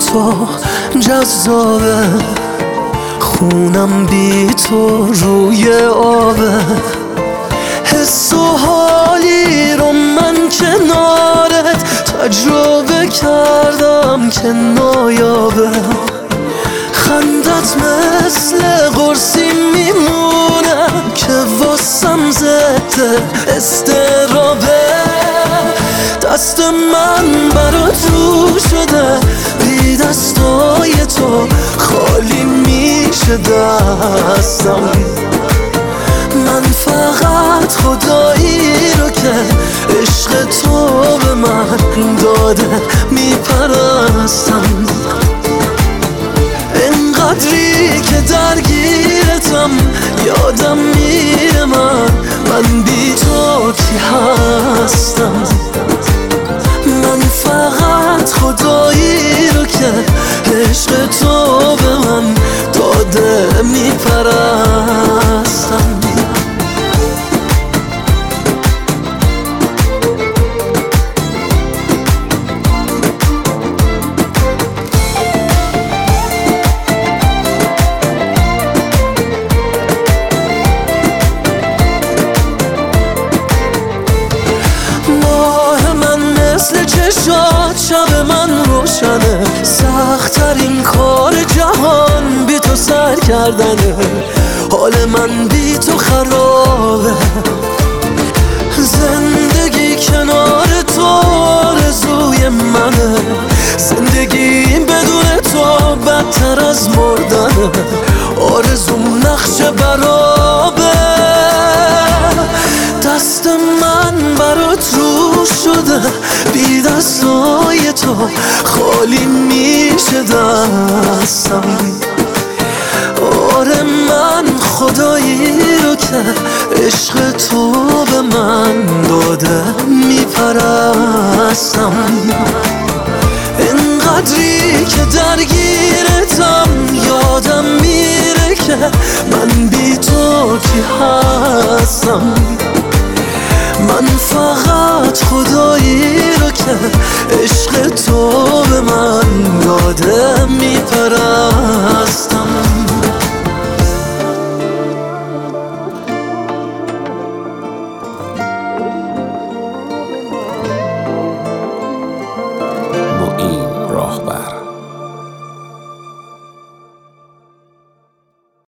تو جذابه، خونم بی تو روی آبه. حس و حالی رو من کنارت تجربه کردم که نایابه. خندت مثل قرصی میمونه که واسم ضد استرابه. دست من برات رو شده، بی دستای تو خالی میشه دستم. من فقط خدایی رو که عشق تو به من داده میپرستم. اینقدری که درگیرتم یادم میره من بی تو کی هستم. من فقط خدایی رو که عشق تو به من داده میپرستم. چشات شب من روشنه، سخت‌ترین کار جهان بی تو سر کردنه. حال من بی تو خرابه، زندگی کنار تو آرزوی منه. زندگی بدون تو بدتر از مردنه، آرزوم نقش برابه. دست من برات رو شده، بی دستای تو خالی میشه دستم. آره من خدایی رو که عشق تو به من داده میپرستم. اینقدری که درگیرتم یادم میره که من بی تو کی هستم. من فقط خدایی رو که عشق تو به من داده میپرستم.